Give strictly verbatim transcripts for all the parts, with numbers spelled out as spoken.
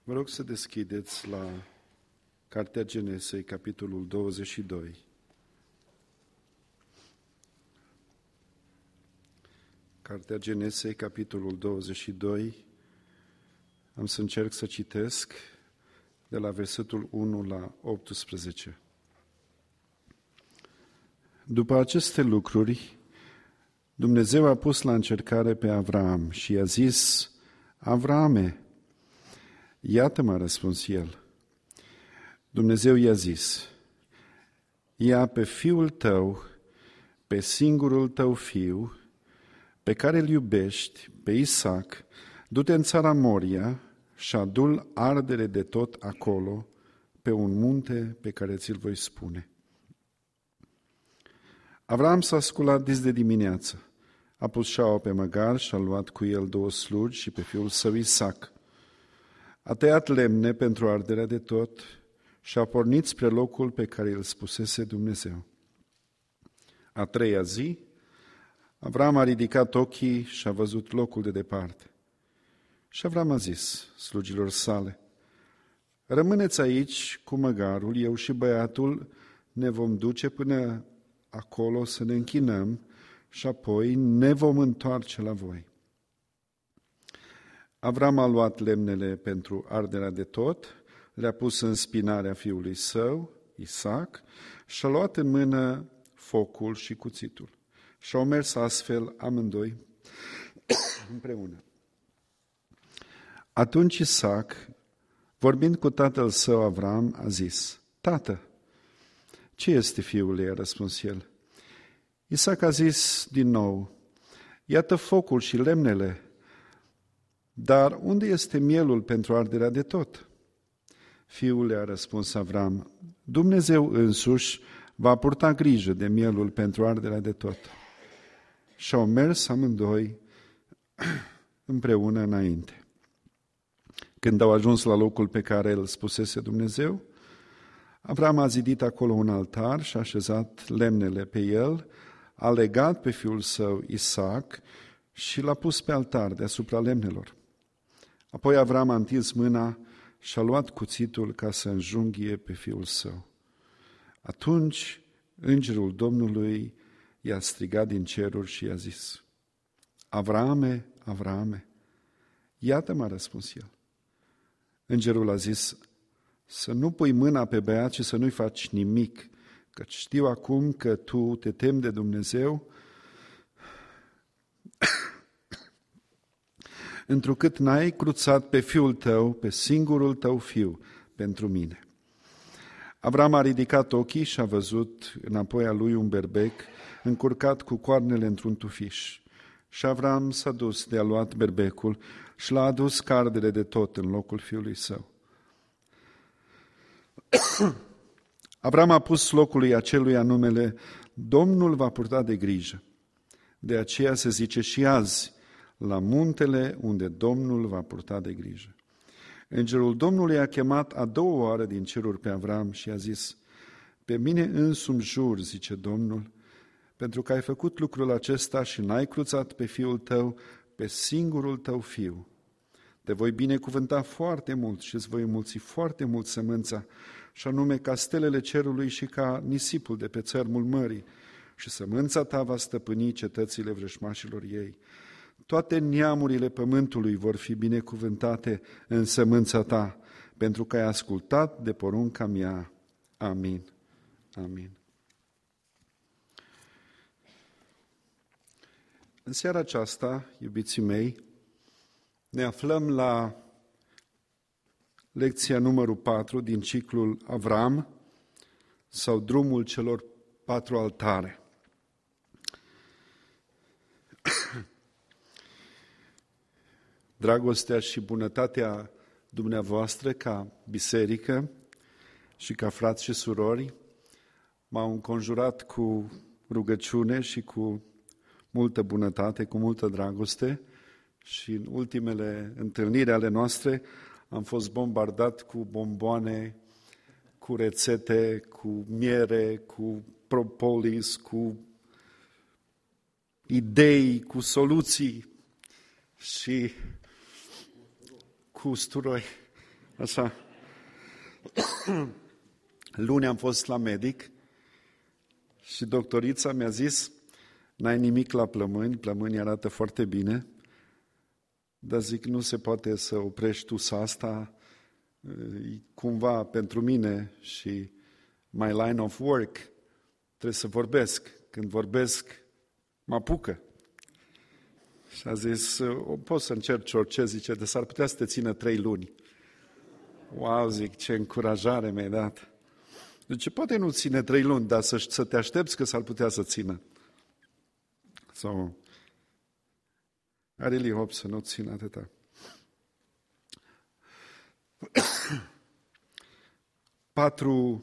Vă rog să deschideți la Cartea Genesei, capitolul douăzeci și doi. Cartea Genesei, capitolul douăzeci și doi. Am să încerc să citesc de la versetul unu la optsprezece. După aceste lucruri, Dumnezeu a pus la încercare pe Avram și i-a zis: Avrame, iată-mă, a răspuns el. Dumnezeu i-a zis: ia pe fiul tău, pe singurul tău fiu, pe care îl iubești, pe Isaac, du-te în țara Moria și adu-l ardere de tot acolo, pe un munte pe care ți-l voi spune. Avram s-a sculat dis de dimineață, a pus șaua pe măgar și a luat cu el două slugi și pe fiul său Isaac. A tăiat lemne pentru arderea de tot și a pornit spre locul pe care îl spusese Dumnezeu. A treia zi, Avram a ridicat ochii și a văzut locul de departe. Și Avram a zis slugilor sale: rămâneți aici cu măgarul, eu și băiatul ne vom duce până acolo să ne închinăm și apoi ne vom întoarce la voi. Avram a luat lemnele pentru arderea de tot, le-a pus în spinarea fiului său, Isaac, și a luat în mână focul și cuțitul. Și au mers astfel amândoi împreună. Atunci Isaac, vorbind cu tatăl său Avram, a zis: Tată, ce este, fiule? A răspuns el. Isaac a zis din nou: iată focul și lemnele, dar unde este mielul pentru arderea de tot? Fiule, a răspuns Avram, Dumnezeu însuși va purta grijă de mielul pentru arderea de tot. Și au mers amândoi împreună înainte. Când au ajuns la locul pe care îl spusese Dumnezeu, Avram a zidit acolo un altar și a așezat lemnele pe el, a legat pe fiul său Isaac și l-a pus pe altar deasupra lemnelor. Apoi Avram a întins mâna și a luat cuțitul ca să înjunghie pe fiul său. Atunci îngerul Domnului i-a strigat din ceruri și i-a zis: Avrame, Avrame, iată-mă, a răspuns el. Îngerul a zis: să nu pui mâna pe băiat și să nu-i faci nimic, căci știu acum că tu te temi de Dumnezeu, întrucât n-ai cruțat pe fiul tău, pe singurul tău fiu, pentru mine. Avram a ridicat ochii și a văzut înapoi a lui un berbec încurcat cu coarnele într-un tufiș. Și Avram s-a dus de a luat berbecul și l-a adus ca ardere de tot în locul fiului său. Avram a pus locului aceluia numele Domnul va purta de grijă. De aceea se zice și azi, la muntele unde Domnul va purta de grijă. Îngerul Domnului a chemat a doua oară din ceruri pe Avram și a zis: pe mine însumi jur, zice Domnul, pentru că ai făcut lucrul acesta și n-ai cruțat pe fiul tău, pe singurul tău fiu. Te voi binecuvânta foarte mult și îți voi înmulți foarte mult sămânța, și anume ca stelele cerului și ca nisipul de pe țărmul mării, și sămânța ta va stăpâni cetățile vrăjmașilor ei. Toate neamurile pământului vor fi binecuvântate în sămânța ta, pentru că ai ascultat de porunca mea. Amin. Amin. În seara aceasta, iubiții mei, ne aflăm la lecția numărul patru din ciclul Avram, sau drumul celor patru altare. Dragostea și bunătatea dumneavoastră ca biserică și ca frați și surori m-au înconjurat cu rugăciune și cu multă bunătate, cu multă dragoste, și în ultimele întâlniri ale noastre am fost bombardat cu bomboane, cu rețete, cu miere, cu propolis, cu idei, cu soluții și cu usturoi. Așa. Luni am fost la medic și doctorița mi-a zis: n-ai nimic la plămâni, plămânii arată foarte bine, dar zic, nu se poate să oprești tusa asta, cumva pentru mine și my line of work, trebuie să vorbesc. Când vorbesc, mă apucă. Și a zis, o poți să încerci orice, zice, de s-ar putea să te țină trei luni. Wow, zic, ce încurajare mi-ai dat. Zice, poate nu ține trei luni, dar să, să te aștepți că s-ar putea să țină. So, I really hope să nu țină atâta. Patru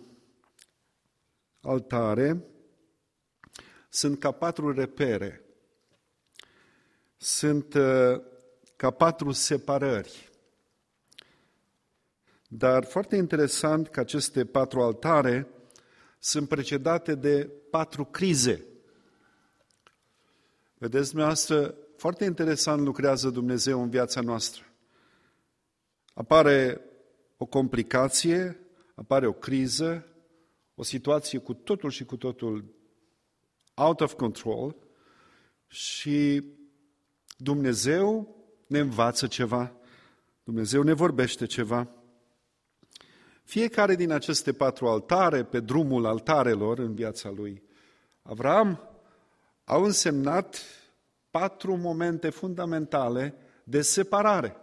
altare sunt ca patru repere. Sunt uh, ca patru separări. Dar foarte interesant că aceste patru altare sunt precedate de patru crize. Vedeți dumneavoastră, foarte interesant lucrează Dumnezeu în viața noastră. Apare o complicație, apare o criză, o situație cu totul și cu totul out of control și Dumnezeu ne învață ceva, Dumnezeu ne vorbește ceva. Fiecare din aceste patru altare, pe drumul altarelor în viața lui Avram, au însemnat patru momente fundamentale de separare.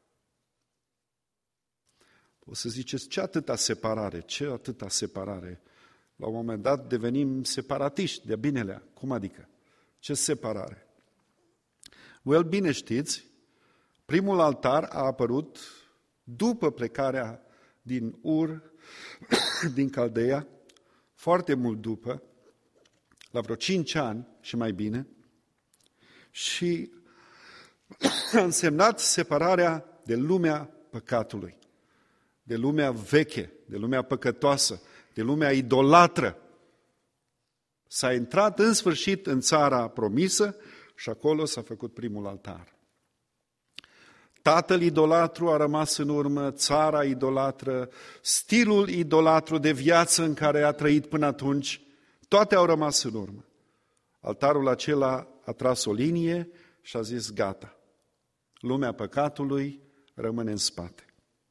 O să ziceți, ce atâta separare? Ce atâta separare? La un moment dat devenim separatiști de binelea. Cum adică? Ce separare? Well, bine știți, primul altar a apărut după plecarea din Ur, din Caldeia, foarte mult după, la vreo cinci ani și mai bine, și a însemnat separarea de lumea păcatului, de lumea veche, de lumea păcătoasă, de lumea idolatră. S-a intrat în sfârșit în țara promisă și acolo s-a făcut primul altar. Tatăl idolatru a rămas în urmă, țara idolatră, stilul idolatru de viață în care a trăit până atunci, toate au rămas în urmă. Altarul acela a tras o linie și a zis, gata, lumea păcatului rămâne în spate.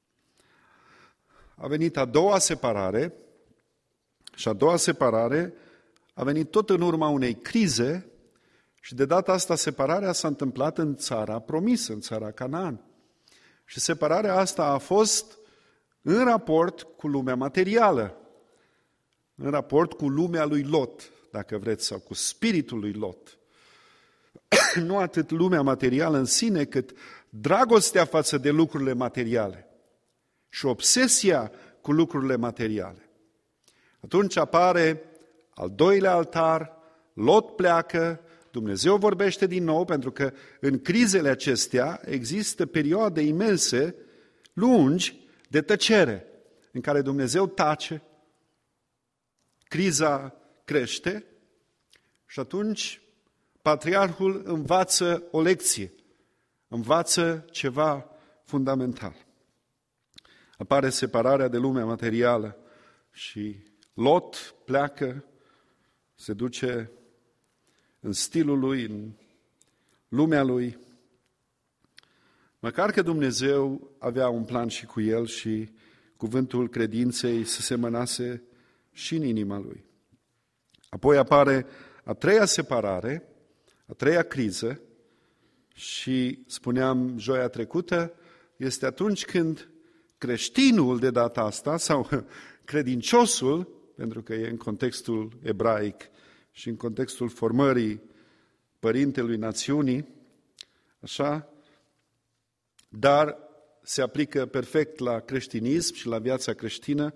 A venit a doua separare și a doua separare a venit tot în urma unei crize și de data asta separarea s-a întâmplat în țara promisă, în țara Canaan. Și separarea asta a fost în raport cu lumea materială, în raport cu lumea lui Lot, dacă vreți, sau cu spiritul lui Lot. Nu atât lumea materială în sine, cât dragostea față de lucrurile materiale și obsesia cu lucrurile materiale. Atunci apare al doilea altar, Lot pleacă, Dumnezeu vorbește din nou, pentru că în crizele acestea există perioade imense, lungi, de tăcere, în care Dumnezeu tace, criza crește și atunci patriarhul învață o lecție, învață ceva fundamental. Apare separarea de lumea materială și Lot pleacă, se duce în stilul lui, în lumea lui. Măcar că Dumnezeu avea un plan și cu el și cuvântul credinței se semănase și în inima lui. Apoi apare a treia separare, a treia criză și, spuneam joia trecută, este atunci când creștinul de data asta, sau credinciosul, pentru că e în contextul ebraic și în contextul formării părintelui națiunii, așa, dar se aplică perfect la creștinism și la viața creștină,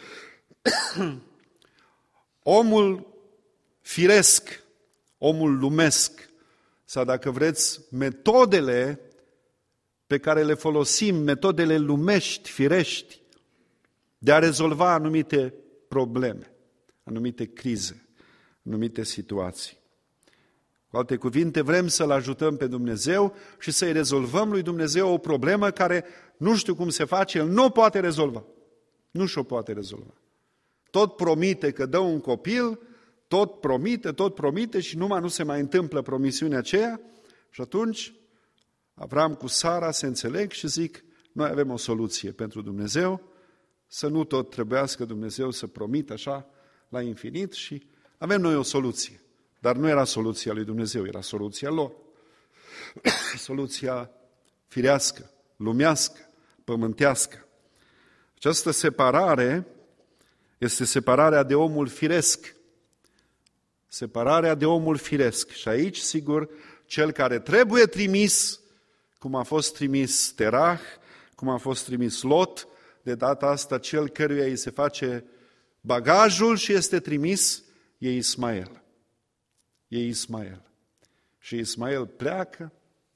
omul firesc, omul lumesc, sau dacă vreți, metodele pe care le folosim, metodele lumești, firești, de a rezolva anumite probleme, anumite crize, anumite situații. Cu alte cuvinte, vrem să-L ajutăm pe Dumnezeu și să-i rezolvăm lui Dumnezeu o problemă care nu știu cum se face, el nu o poate rezolva. Nu și-o poate rezolva. Tot promite că dă un copil, tot promite, tot promite și numai nu se mai întâmplă promisiunea aceea și atunci Avram cu Sara se înțeleg și zic, noi avem o soluție pentru Dumnezeu, să nu tot trebuiască Dumnezeu să promită așa la infinit și avem noi o soluție. Dar nu era soluția lui Dumnezeu, era soluția lor. Soluția firească, lumească, pământească. Această separare este separarea de omul firesc. Separarea de omul firesc. Și aici, sigur, cel care trebuie trimis, cum a fost trimis Terah, cum a fost trimis Lot, de data asta cel căruia îi se face bagajul și este trimis, e Ismael. E Ismael. Și Ismael pleacă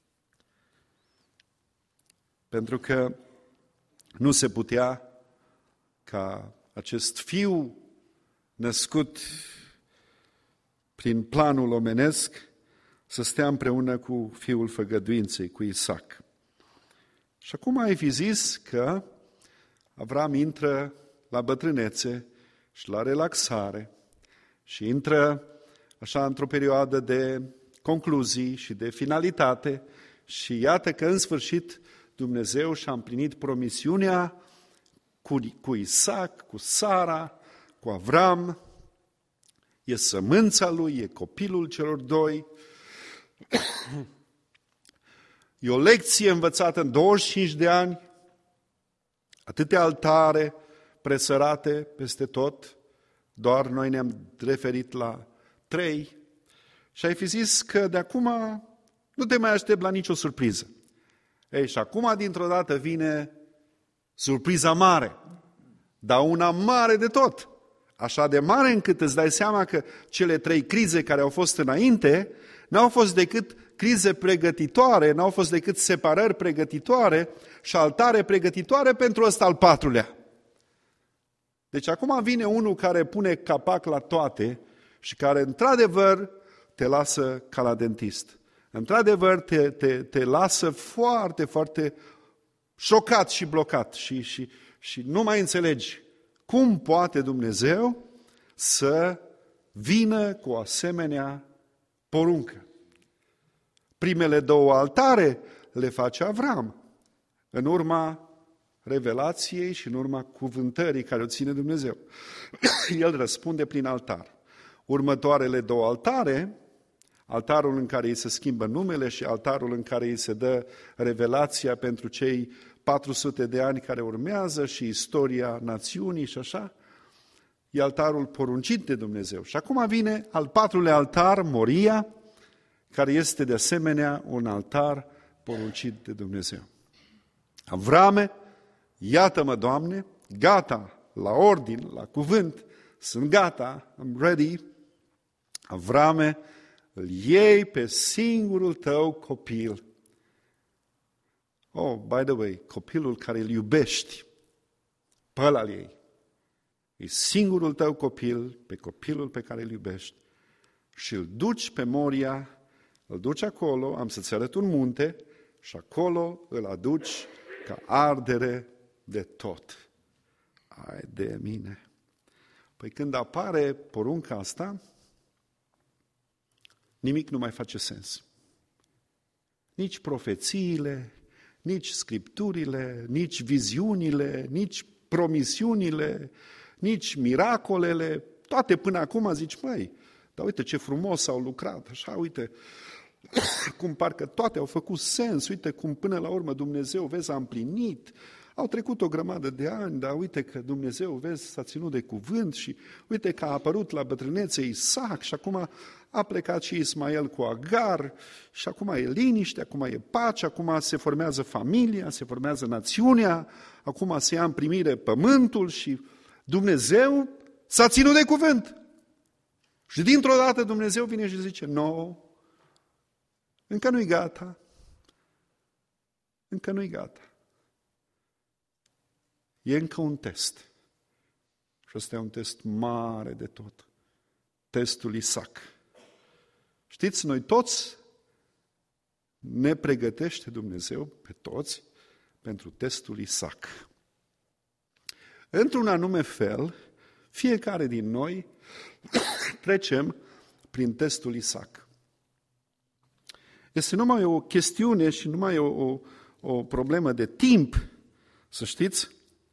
pentru că nu se putea ca acest fiu născut prin planul omenesc să stea împreună cu fiul făgăduinței, cu Isaac. Și acum ai fi zis că Avram intră la bătrânețe și la relaxare și intră așa într-o perioadă de concluzii și de finalitate și iată că în sfârșit Dumnezeu și-a împlinit promisiunea cu, cu Isaac, cu Sara, cu Avram, e sămânța lui, e copilul celor doi. E o lecție învățată în douăzeci și cinci de ani, atâtea altare presărate peste tot, doar noi ne-am referit la trei și ai fi zis că de acum nu te mai aștept la nicio surpriză. Ei, și acum dintr-o dată vine surpriza mare, dar una mare de tot. Așa de mare încât îți dai seama că cele trei crize care au fost înainte n-au fost decât crize pregătitoare, n-au fost decât separări pregătitoare și altare pregătitoare pentru ăsta al patrulea. Deci acum vine unul care pune capac la toate și care într-adevăr te lasă ca la dentist. Într-adevăr te, te, te lasă foarte, foarte șocat și blocat și, și, și nu mai înțelegi cum poate Dumnezeu să vină cu o asemenea poruncă. Primele două altare le face Avram în urma revelației și în urma cuvântării care o ține Dumnezeu. El răspunde prin altar. Următoarele două altare, altarul în care îi se schimbă numele și altarul în care îi se dă revelația pentru cei patru sute de ani care urmează și istoria națiunii și așa, e altarul poruncit de Dumnezeu. Și acum vine al patrulea altar, Moria, care este de asemenea un altar poruncit de Dumnezeu. Avrame, iată-mă, Doamne, gata, la ordin, la cuvânt, sunt gata, I'm ready. Avrame, îl iei pe singurul tău copil. Oh, by the way, copilul care îl iubești, pe ăla îl iei. E singurul tău copil, pe copilul pe care îl iubești și îl duci pe Moria, îl duci acolo, am să-ți arăt un munte și acolo îl aduci ca ardere de tot. Ai de mine! Păi când apare porunca asta, nimic nu mai face sens. Nici profețiile, nici scripturile, nici viziunile, nici promisiunile, nici miracolele, toate până acum zici, măi, dar uite ce frumos au lucrat, așa, uite, cum parcă toate au făcut sens, uite cum până la urmă Dumnezeu, vezi, a împlinit, au trecut o grămadă de ani, dar uite că Dumnezeu, vezi, s-a ținut de cuvânt și uite că a apărut la bătrânețe Isaac și acum a plecat și Ismael cu Agar și acum e liniște, acum e pace, acum se formează familia, se formează națiunea, acum se ia în primire pământul și Dumnezeu s-a ținut de cuvânt. Și dintr-o dată Dumnezeu vine și zice, nu, încă nu-i gata, încă nu-i gata. E încă un test. Și ăsta e un test mare de tot. Testul Isaac. Știți, noi toți ne pregătește Dumnezeu, pe toți, pentru testul Isaac. Într-un anume fel, fiecare din noi trecem prin testul Isaac. Este numai o chestiune și numai o, o, o problemă de timp, să știți,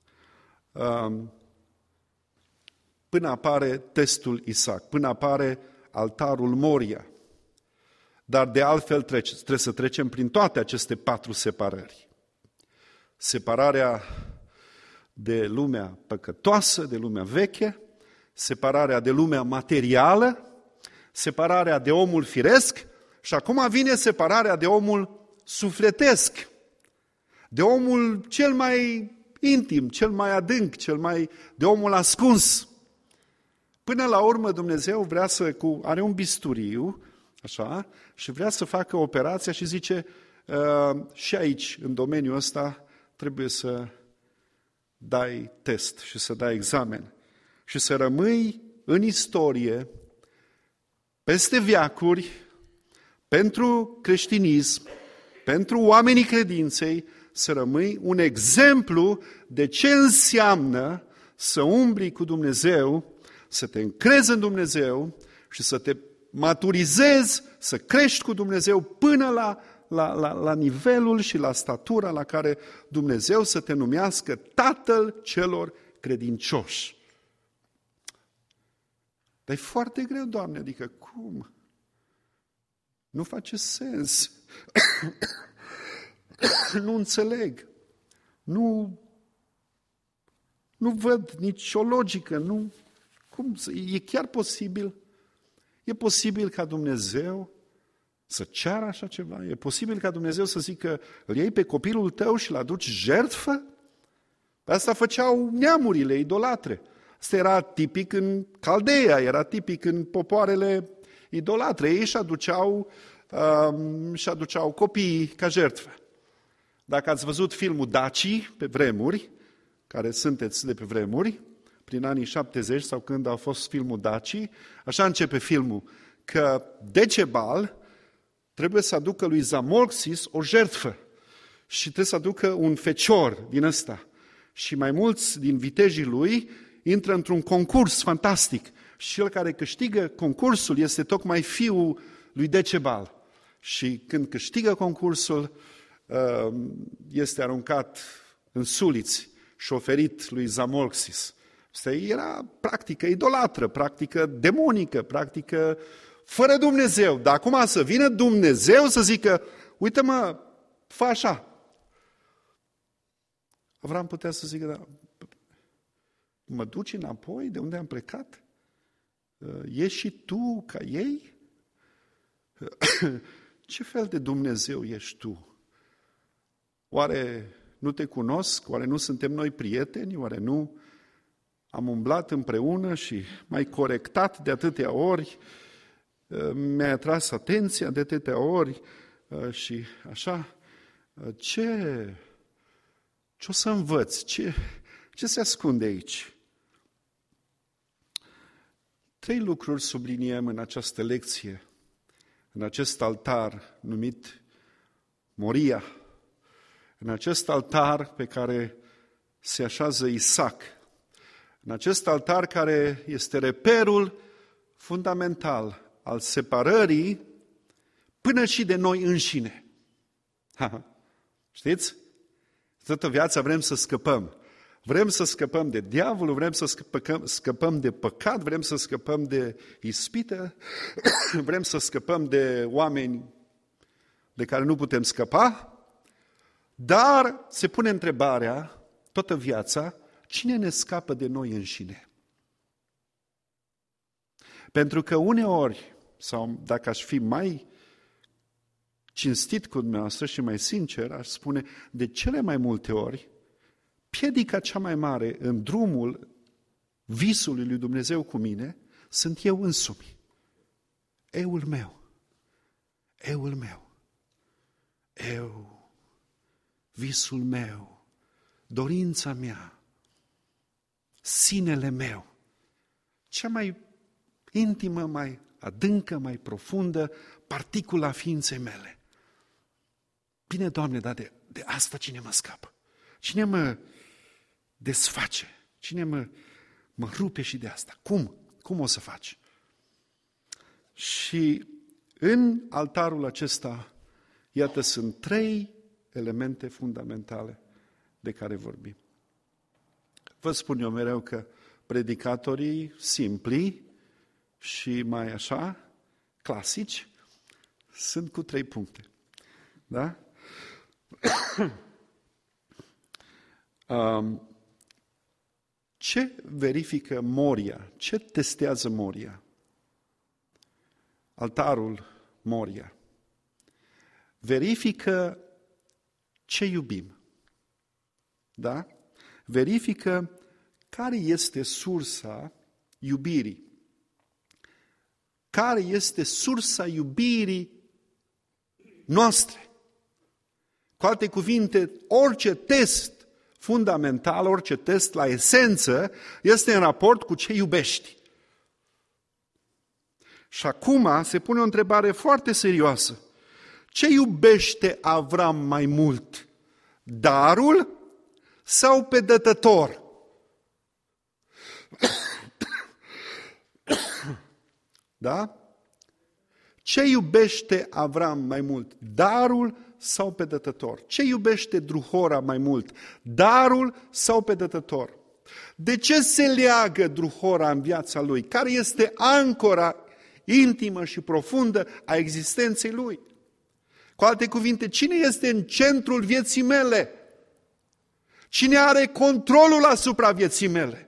până apare testul Isaac, până apare altarul Moria. Dar de altfel trece, trebuie să trecem prin toate aceste patru separări. Separarea de lumea păcătoasă, de lumea veche, separarea de lumea materială, separarea de omul firesc și acum vine separarea de omul sufletesc, de omul cel mai intim, cel mai adânc, cel mai de omul ascuns. Până la urmă Dumnezeu vrea să, cu, are un bisturiu, așa, și vrea să facă operația și zice, uh, și aici, în domeniul ăsta, trebuie să dai test și să dai examen și să rămâi în istorie, peste veacuri, pentru creștinism, pentru oamenii credinței, să rămâi un exemplu de ce înseamnă să umbli cu Dumnezeu, să te încrezi în Dumnezeu și să te maturizezi, să crești cu Dumnezeu până la, la, la, la nivelul și la statura la care Dumnezeu să te numească Tatăl celor credincioși. Dar e foarte greu, Doamne, adică cum? Nu face sens. Nu înțeleg. Nu, nu văd nicio logică. Nu, cum, e chiar posibil? E posibil ca Dumnezeu să ceară așa ceva? E posibil ca Dumnezeu să zică, îl iei pe copilul tău și îl aduci jertfă? Asta făceau neamurile idolatre. Asta era tipic în Caldeia, era tipic în popoarele idolatre. Ei își aduceau, um, își aduceau copiii ca jertfă. Dacă ați văzut filmul Daci pe vremuri, care sunteți de pe vremuri, prin anii șaptezeci sau când a fost filmul Daci, așa începe filmul, că Decebal trebuie să aducă lui Zamolxis o jertfă și trebuie să aducă un fecior din ăsta. Și mai mulți din vitejii lui intră într-un concurs fantastic și cel care câștigă concursul este tocmai fiul lui Decebal. Și când câștigă concursul, este aruncat în suliți și oferit lui Zamolxis. Asta era practică idolatră, practică demonică, practică fără Dumnezeu. Dar acum să vină Dumnezeu să zică, uite-mă, fă așa. Avram putea să zică, da, mă duci înapoi de unde am plecat? Ești și tu ca ei? Ce fel de Dumnezeu ești tu? Oare nu te cunosc? Oare nu suntem noi prieteni? Oare nu am umblat împreună și m-ai corectat de atâtea ori? Mi-ai atras atenția de atâtea ori? Și așa, ce, ce o să învăț? Ce, ce se ascunde aici? Trei lucruri subliniem în această lecție, în acest altar numit Moria, în acest altar pe care se așează Isaac, în acest altar care este reperul fundamental al separării până și de noi înșine. Știți? Toată viața vrem să scăpăm. Vrem să scăpăm de diavol, vrem să scăpăm, scăpăm de păcat, vrem să scăpăm de ispită, vrem să scăpăm de oameni de care nu putem scăpa, dar se pune întrebarea, toată viața, cine ne scapă de noi înșine? Pentru că uneori, sau dacă aș fi mai cinstit cu dumneavoastră și mai sincer, aș spune, de cele mai multe ori, piedica cea mai mare în drumul visului lui Dumnezeu cu mine, sunt eu însumi. Eul meu. Eul meu. Eu. Visul meu. Dorința mea. Sinele meu. Cea mai intimă, mai adâncă, mai profundă particula ființei mele. Bine, Doamne, dar de, de asta cine mă scapă? Cine mă desface? Cine mă, mă rupe și de asta? Cum? Cum o să faci? Și în altarul acesta, iată, sunt trei elemente fundamentale de care vorbim. Vă spun eu mereu că predicatorii simpli și mai așa, clasici, sunt cu trei puncte. Da? um, ce verifică Moria? Ce testează Moria? Altarul Moria verifică ce iubim. Da? Verifică care este sursa iubirii. Care este sursa iubirii noastre. Cu alte cuvinte, orice test fundamental, orice test la esență, este în raport cu ce iubești. Și acum se pune o întrebare foarte serioasă. Ce iubește Avram mai mult? Darul sau pe dătător? Da? Ce iubește Avram mai mult? Darul sau pe dătător? Ce iubește Druhora mai mult? Darul sau pe dătător? De ce se leagă Druhora în viața lui? Care este ancora intimă și profundă a existenței lui? Cu alte cuvinte, cine este în centrul vieții mele? Cine are controlul asupra vieții mele?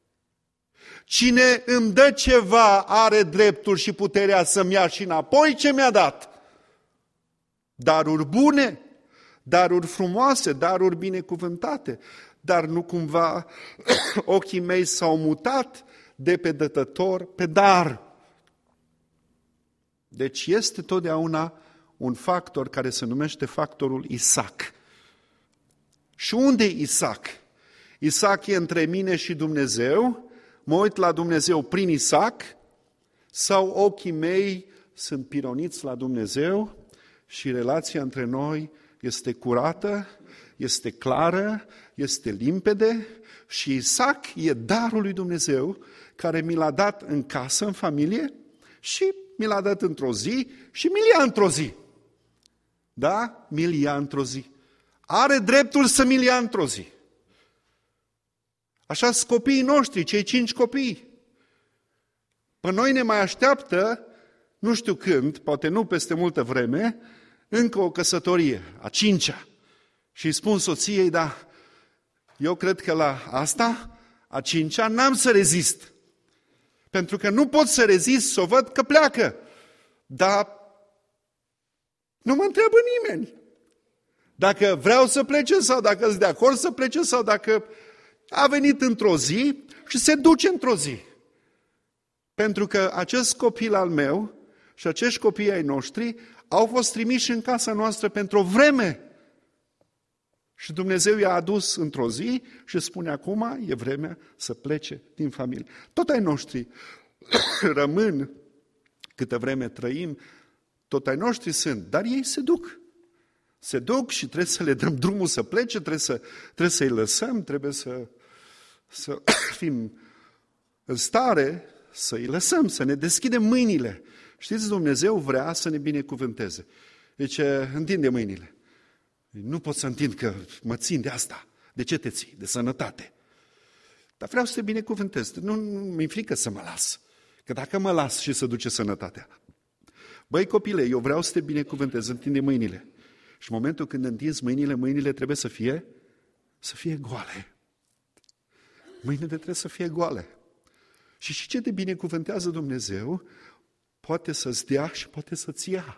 Cine îmi dă ceva are dreptul și puterea să-mi ia și înapoi ce mi-a dat. Daruri bune, daruri frumoase, daruri binecuvântate, dar nu cumva ochii mei s-au mutat de pe dătător pe dar. Deci este totdeauna un factor care se numește factorul Isaac. Și unde e Isaac? Isaac e între mine și Dumnezeu, mă uit la Dumnezeu prin Isaac, sau ochii mei sunt pironiți la Dumnezeu și relația între noi este curată, este clară, este limpede și Isaac e darul lui Dumnezeu care mi l-a dat în casă, în familie și mi l-a dat într-o zi și mi-l ia într-o zi. Da? Mi-l ia într-o zi. Are dreptul să mi-l ia într-o zi. Așa sunt copiii noștri, cei cinci copii. Pe noi ne mai așteaptă, nu știu când, poate nu peste multă vreme, încă o căsătorie, a cincea. Și îi spun soției, da, eu cred că la asta, a cincea, n-am să rezist. Pentru că nu pot să rezist să o văd că pleacă. Dar nu mă întreabă nimeni. Dacă vreau să plece sau dacă sunt de acord să plece sau dacă a venit într-o zi și se duce într-o zi. Pentru că acest copil al meu și acești copii ai noștri au fost trimiși în casa noastră pentru o vreme. Și Dumnezeu i-a adus într-o zi și spune acum e vremea să plece din familie. Tot ai noștri rămân câtă vreme trăim, tot ai noștri sunt, dar ei se duc. Se duc și trebuie să le dăm drumul să plece, trebuie, să, trebuie să-i lăsăm, trebuie să, să fim în stare să-i lăsăm, să ne deschidem mâinile. Știți, Dumnezeu vrea să ne binecuvânteze. Deci, întinde mâinile. Nu pot să întind că mă țin de asta. De ce te ții? De sănătate. Dar vreau să te binecuvântez. Nu, nu mi-e frică să mă las. Că dacă mă las și să duce sănătatea. Băi copile, eu vreau să te binecuvântez, întinde mâinile. Și în momentul când întinzi mâinile, mâinile trebuie să fie, să fie goale. Mâinile trebuie să fie goale. Și și ce te binecuvântează Dumnezeu, poate să-ți dea și poate să-ți ia.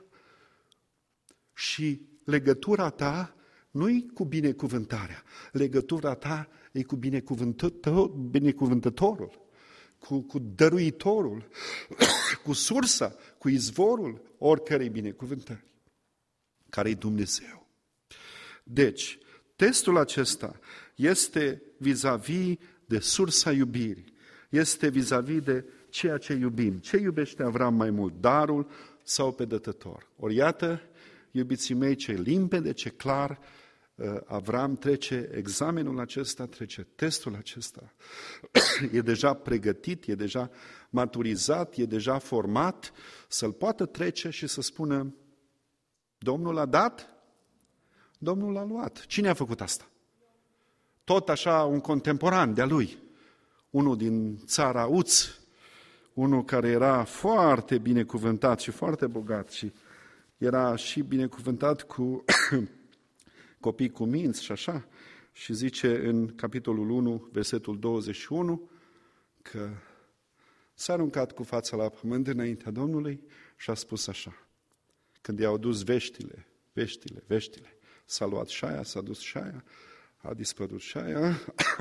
Și legătura ta nu-i cu binecuvântarea. Legătura ta e cu binecuvântătorul, cu, cu dăruitorul, cu sursa, cu izvorul oricărei binecuvântări, care-i Dumnezeu. Deci, testul acesta este vis-a-vis de sursa iubirii. Este vis-a-vis de ceea ce iubim. Ce iubește Avram mai mult, darul sau pe dătător? Ori iată, iubiții mei, ce limpede, ce clar Avram trece examenul acesta, trece testul acesta. E deja pregătit, e deja maturizat, e deja format să-l poată trece și să spună: Domnul a dat, Domnul a luat. Cine a făcut asta? Tot așa un contemporan de-a lui, unul din țara Uț, unul care era foarte binecuvântat și foarte bogat și era și binecuvântat cu copii cu minți și așa. Și zice în capitolul unu, versetul douăzeci și unu, că s-a aruncat cu fața la pământ înaintea Domnului și a spus așa. Când i-au dus veștile, veștile, veștile, s-a luat șaia, s-a dus șaia, a dispărut șaia,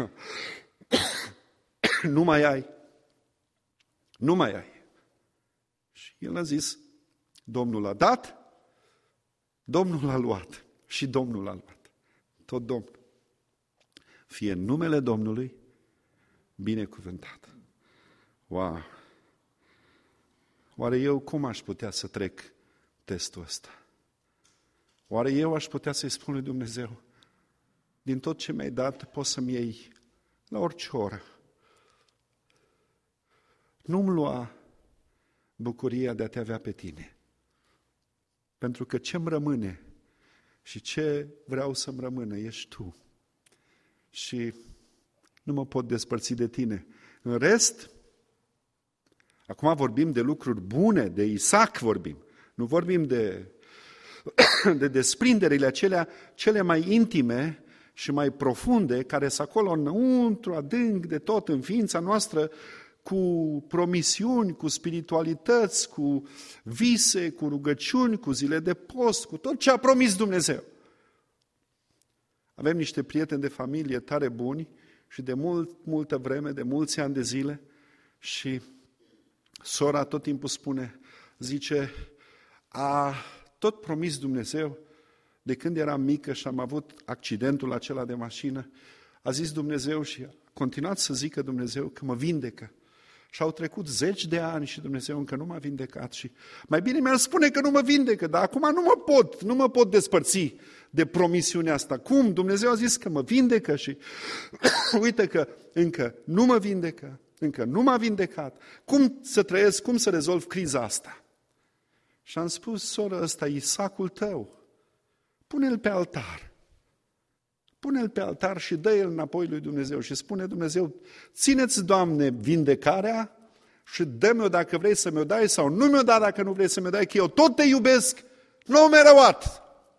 nu mai ai, nu mai ai. Și el a zis: Domnul a dat, Domnul a luat și Domnul a luat. Tot Domnul. Fie în numele Domnului binecuvântat. Wow! Oare eu cum aș putea să trec testul ăsta? Oare eu aș putea să-i spun lui Dumnezeu: din tot ce mi-ai dat, poți să-mi iei la orice oră. Nu-mi lua bucuria de a te avea pe tine. Pentru că ce-mi rămâne și ce vreau să-mi rămână ești tu. Și nu mă pot despărți de tine. În rest, acum vorbim de lucruri bune, de Isaac vorbim. Nu vorbim de, de desprinderile acelea cele mai intime și mai profunde, care sunt acolo înăuntru, adânc de tot în ființa noastră, cu promisiuni, cu spiritualități, cu vise, cu rugăciuni, cu zile de post, cu tot ce a promis Dumnezeu. Avem niște prieteni de familie tare buni și de mult, multă vreme, de mulți ani de zile, și sora tot timpul spune, zice, a tot promis Dumnezeu de când eram mică și am avut accidentul acela de mașină, a zis Dumnezeu și a continuat să zică Dumnezeu că mă vindecă. Și au trecut zeci de ani și Dumnezeu încă nu m-a vindecat și mai bine mi-ar spune că nu mă vindecă, dar acum nu mă pot, nu mă pot despărți de promisiunea asta. Cum? Dumnezeu a zis că mă vindecă și uite că încă nu mă vindecă, încă nu m-a vindecat. Cum să trăiesc, cum să rezolv criza asta? Și am spus, soră, ăsta e Isacul tău, pune-l pe altar. Pune-l pe altar și dă-l înapoi lui Dumnezeu și spune Dumnezeu, ține-ți, Doamne, vindecarea și dă-mi-o dacă vrei să mi-o dai sau nu mi-o da dacă nu vrei să mi-o dai, că eu tot te iubesc, nu mereuat.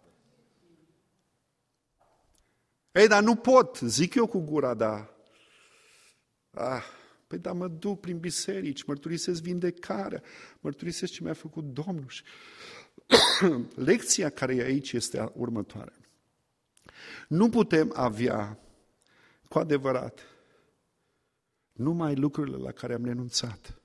Ei, dar nu pot, zic eu cu gura, dar... Ah, păi dar mă duc prin biserici, mărturisesc vindecarea, mărturisesc ce mi-a făcut Domnul. Lecția care e aici este următoarea. Nu putem avea cu adevărat numai lucrurile la care am renunțat.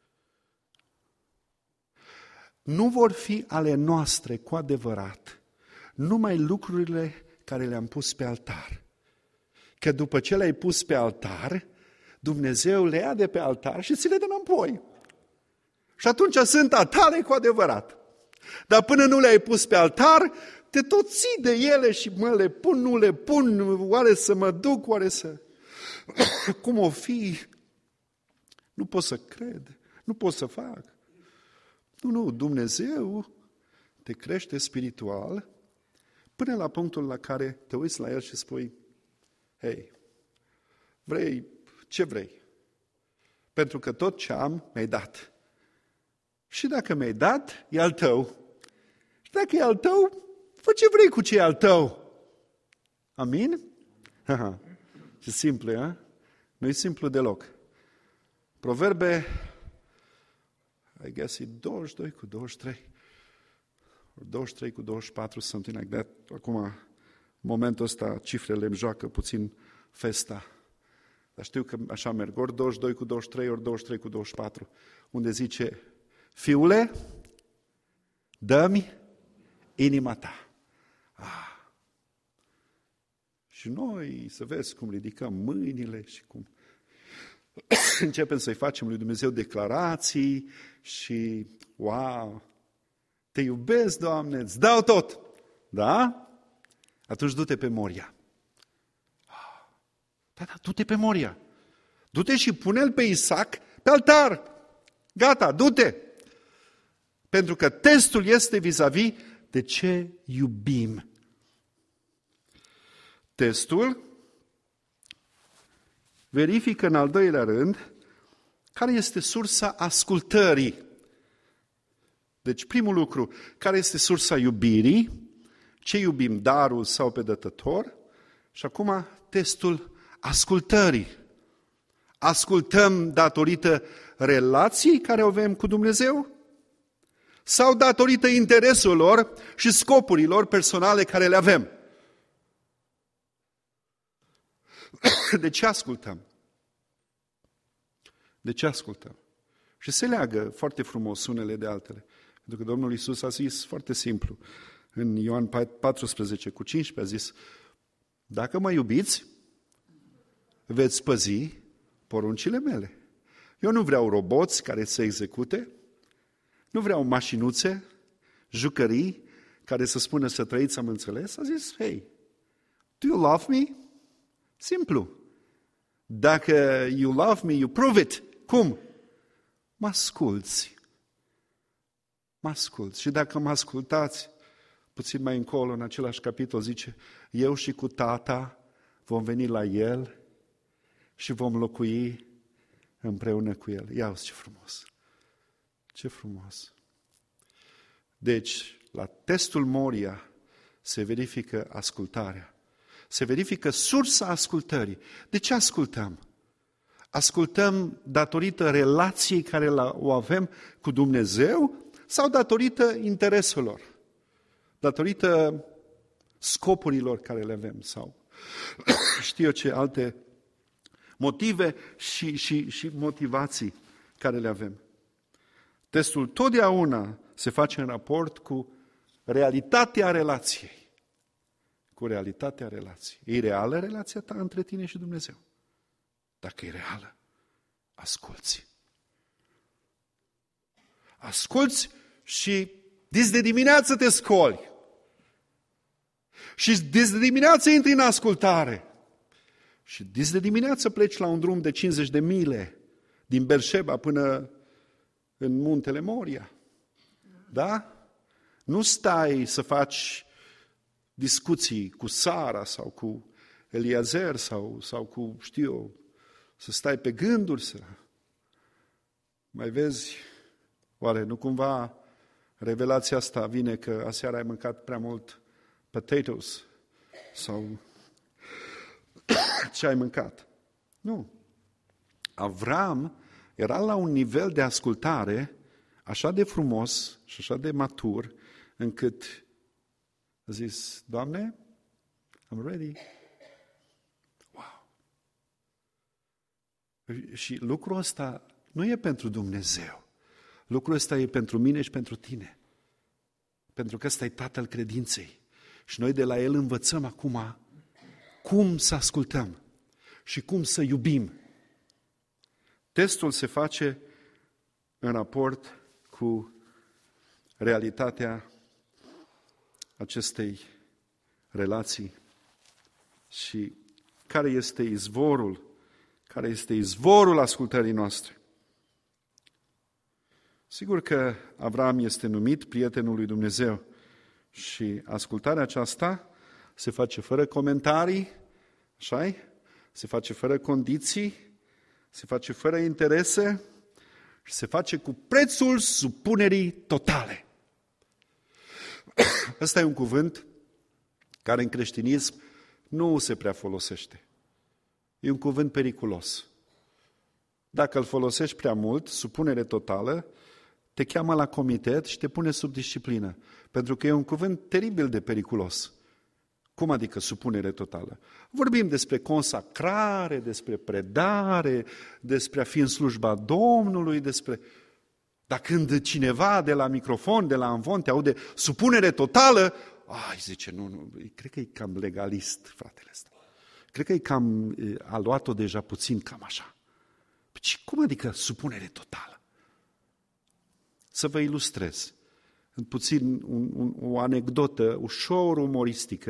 Nu vor fi ale noastre cu adevărat numai lucrurile care le-am pus pe altar. Că după ce le-ai pus pe altar, Dumnezeu le ia de pe altar și ți le dă înapoi. Și atunci sunt a tale cu adevărat. Dar până nu le-ai pus pe altar, te tot ții de ele și mă le pun, nu le pun, oare să mă duc, oare să... Cum o fi? Nu pot să cred, nu pot să fac. Nu, nu, Dumnezeu te crește spiritual până la punctul la care te uiți la El și spui, hei, vrei, ce vrei? Pentru că tot ce am, mi-ai dat. Și dacă mi-ai dat, e al tău. Și dacă e al tău, fă ce vrei cu ce e al tău. Amin? Ce simplu, ha? Nu e simplu deloc. Proverbe, I guess e douăzeci și doi cu douăzeci și trei. douăzeci și trei cu douăzeci și patru, something like that. Acum, în momentul ăsta, cifrele îmi joacă puțin festa. Dar știu că așa merg, ori douăzeci și doi cu douăzeci și trei, ori douăzeci și trei cu douăzeci și patru. Unde zice, fiule, dă-mi inima ta. Ah. Și noi, să vezi cum ridicăm mâinile și cum începem să-i facem lui Dumnezeu declarații și, wow, te iubesc, Doamne, îți dau tot. Da? Atunci du-te pe Moria. Da, da, du-te pe Moria. Du-te și pune-l pe Isaac pe altar. Gata, du-te. Pentru că testul este vis-a-vis de ce iubim. Testul verifică în al doilea rând care este sursa ascultării. Deci primul lucru, care este sursa iubirii, ce iubim, darul sau pe dătător, și acum testul ascultării. Ascultăm datorită relației care o avem cu Dumnezeu sau datorită intereselor și scopurilor personale care le avem? De ce ascultăm? De ce ascultăm? Și se leagă foarte frumos unele de altele. Pentru că Domnul Iisus a zis foarte simplu, în Ioan paisprezece cu cincisprezece a zis, dacă mă iubiți, veți păzi poruncile mele. Eu nu vreau roboți care să execute, nu vreau mașinuțe, jucării, care să spună să trăiți, am înțeles. A zis, hey, do you love me? Simplu. Dacă you love me, you prove it. Cum? Mă asculți. Mă asculți. Și dacă mă ascultați, puțin mai încolo, în același capitol, zice, eu și cu tata vom veni la el și vom locui împreună cu el. Ia-uzi ce frumos! Ce frumos! Deci, la testul Moria se verifică ascultarea. Se verifică sursa ascultării. De ce ascultăm? Ascultăm datorită relației care o avem cu Dumnezeu sau datorită intereselor? Datorită scopurilor care le avem sau știu eu ce alte motive și, și, și motivații care le avem. Testul totdeauna se face în raport cu realitatea relației. Cu realitatea relației. E reală relația ta între tine și Dumnezeu? Dacă e reală, asculți. Asculți și dis de dimineață te scoli. Și dis de dimineață intri în ascultare. Și dis de dimineață pleci la un drum de cincizeci de mile din Beersheba până în muntele Moria. Da? Nu stai să faci discuții cu Sara sau cu Eliezer sau, sau cu, știu eu, să stai pe gânduri, să mai vezi, oare nu cumva revelația asta vine că aseară ai mâncat prea mult potatoes sau ce ai mâncat? Nu. Avram era la un nivel de ascultare așa de frumos și așa de matur, încât a zis, Doamne, I'm ready. Wow! Și lucrul ăsta nu e pentru Dumnezeu. Lucrul ăsta e pentru mine și pentru tine. Pentru că ăsta e Tatăl credinței. Și noi de la El învățăm acum cum să ascultăm și cum să iubim. Testul se face în raport cu realitatea acestei relații și care este izvorul, care este izvorul ascultării noastre. Sigur că Avram este numit prietenul lui Dumnezeu și ascultarea aceasta se face fără comentarii, așa-i? Se face fără condiții, se face fără interese și se face cu prețul supunerii totale. Ăsta e un cuvânt care în creștinism nu se prea folosește. E un cuvânt periculos. Dacă îl folosești prea mult, supunere totală, te cheamă la comitet și te pune sub disciplină. Pentru că e un cuvânt teribil de periculos. Cum adică supunere totală? Vorbim despre consacrare, despre predare, despre a fi în slujba Domnului, despre... Dar când cineva de la microfon, de la amvon, te aude supunere totală, ai, zice, nu, nu, cred că e cam legalist, fratele ăsta. Cred că e cam, a luat-o deja puțin cam așa. Păi, cum adică supunere totală? Să vă ilustrez. Puțin un, un, o anecdotă ușor umoristică,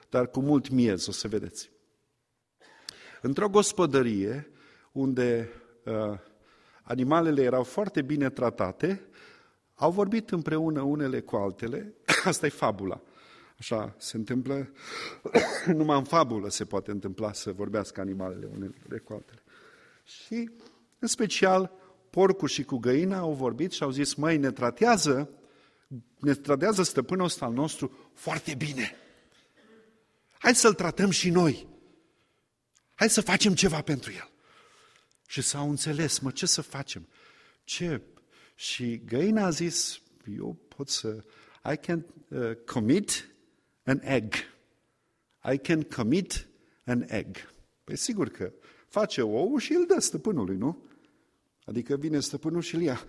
dar cu mult miez, o să vedeți. Într-o gospodărie unde uh, animalele erau foarte bine tratate, au vorbit împreună unele cu altele, asta e fabula. Așa se întâmplă, numai în fabulă se poate întâmpla să vorbească animalele unele cu altele. Și, în special, porcul și cu găina au vorbit și au zis, măi, ne tratează, ne tratează stăpânul ăsta al nostru foarte bine. Hai să-l tratăm și noi. Hai să facem ceva pentru el. Și s-au înțeles, mă, ce să facem? Ce? Și găina a zis, eu pot să, I can uh, commit an egg. I can commit an egg. Păi sigur că face ou și îl dă stăpânului, nu? Adică vine stăpânul și îl ia.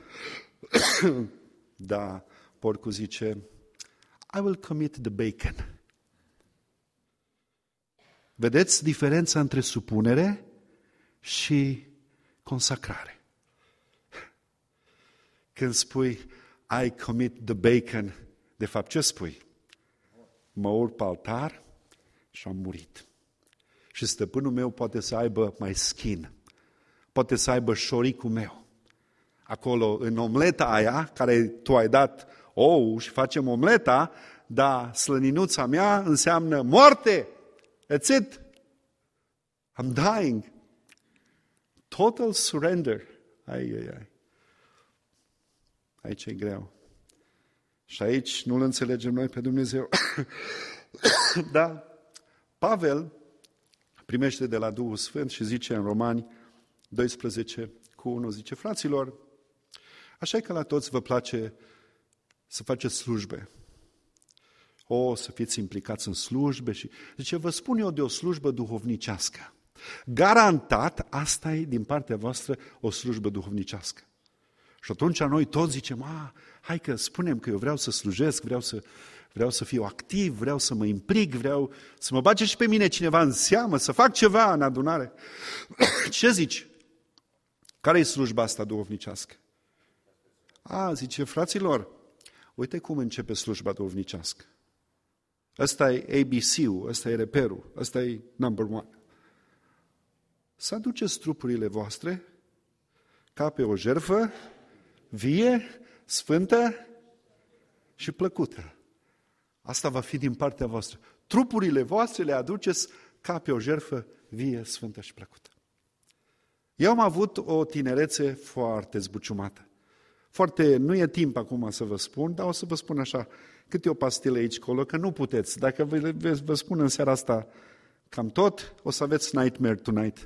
Da, porcul zice, I will commit the bacon. Vedeți diferența între supunere și consacrare. Când spui, I commit the bacon, de fapt ce spui? Mă urc pe altar și am murit. Și stăpânul meu poate să aibă mai skin, poate să aibă șoricul meu. Acolo, în omleta aia, care tu ai dat ou și facem omleta, dar slăninuța mea înseamnă moarte. That's it. I'm dying. Total surrender. Ai, ai, ai. Aici e greu. Și aici nu-L înțelegem noi pe Dumnezeu. Da, Pavel primește de la Duhul Sfânt și zice în Romani doisprezece cu unu, zice, fraților, așa că la toți vă place să faceți slujbe. O, să fiți implicați în slujbe și... Zice, vă spun eu de o slujbă duhovnicească. Garantat, asta e din partea voastră o slujbă duhovnicească. Și atunci noi toți zicem, a, hai că spunem că eu vreau să slujesc, vreau să, vreau să fiu activ, vreau să mă implic, vreau să mă bage și pe mine cineva în seamă, să fac ceva în adunare. Ce zici? Care e slujba asta duhovnicească? A, zice, fraților, uite cum începe slujba duhovnicească. Ăsta e A B C-ul, ăsta e reperul, ăsta e number one. Să aduceți trupurile voastre ca pe o jertfă vie, sfântă și plăcută. Asta va fi din partea voastră. Trupurile voastre le aduceți ca pe o jertfă vie, sfântă și plăcută. Eu am avut o tinerețe foarte zbuciumată. Foarte, nu e timp acum să vă spun, dar o să vă spun așa, câte o pastilă aici colo, că nu puteți. Dacă vă, vă spun în seara asta cam tot, o să aveți nightmare tonight.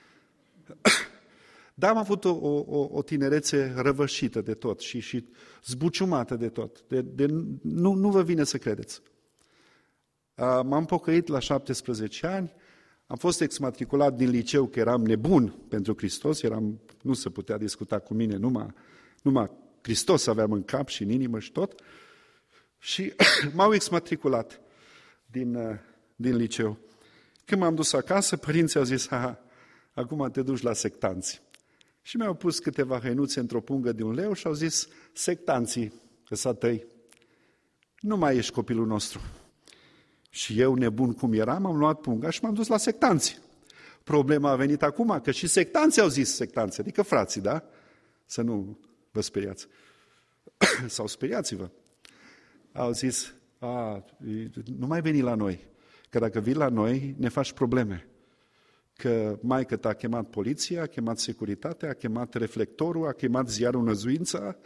Dar am avut o, o, o tinerețe răvășită de tot și, și zbuciumată de tot. De, de, nu, nu vă vine să credeți. M-am pocăit la șaptesprezece ani, am fost exmatriculat din liceu că eram nebun pentru Hristos, eram, nu se putea discuta cu mine, numai, numai Hristos aveam în cap și în inimă și tot. Și m-au exmatriculat din, din liceu. Când m-am dus acasă, părinții au zis, ha, acum te duci la sectanți. Și mi-au pus câteva hăinuțe într-o pungă de un leu și au zis, sectanții, ăsta tăi, nu mai ești copilul nostru. Și eu, nebun cum eram, am luat punga și m-am dus la sectanți. Problema a venit acum, că și sectanții au zis sectanți, adică frații, da? Să nu vă speriați. Sau speriați-vă. Au zis, a, nu mai veni la noi, că dacă vii la noi, ne faci probleme. Că maică t-a chemat poliția, a chemat securitatea, a chemat reflectorul, a chemat ziarul Năzuința,